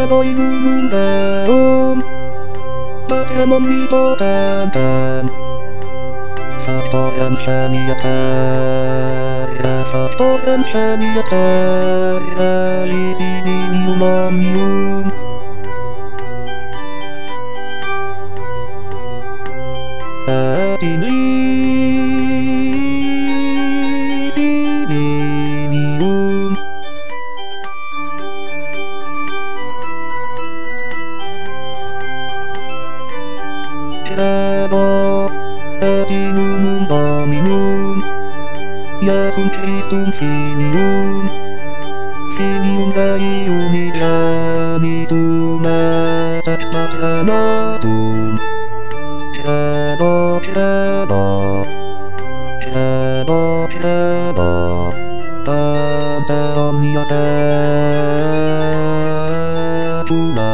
boy boom boom. Pokemon Mito Tam Tam. Faktorem Przemiataria, Faktorem Przemiataria, Lizinium Omnium. Lizinium. Ebo, Etinum Dominum, Iesum Christum Filium, Filium Dei Unigenitum et ex Maternatum. Ebo, Ebo, Ebo, Ebo, Ante omnia secula.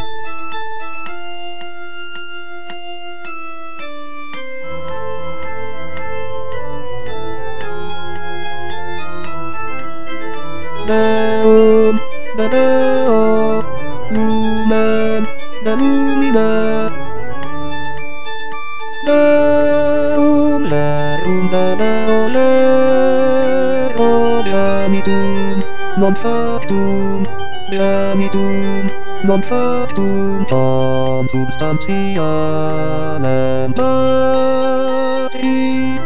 Deum, de Deo, Lumen, de Lumina. Deum, Leum, de Deo, Leo, Genitum, non factum, Genitum, non factum, consubstantialem Patri.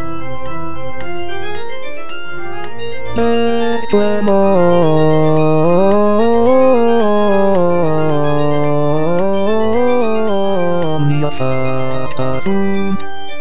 Perquem omnia facta sunt.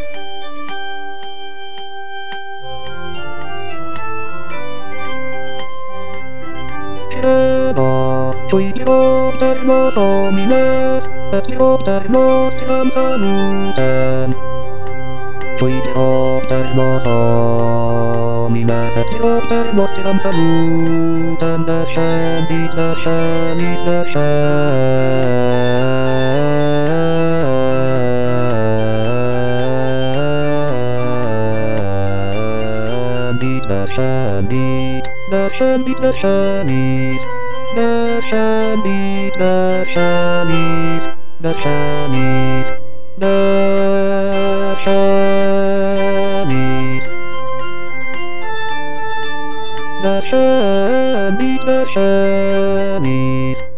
Eba, cui Diopter nos homines, et Diopter nostriam salutem. Cui Diopter nos homines, et Diopter nostriam salutem, descendit, descendit, descendit, descendit, descendit, descendit, descendit, descendit, descendit, descendit, descendit, descendit.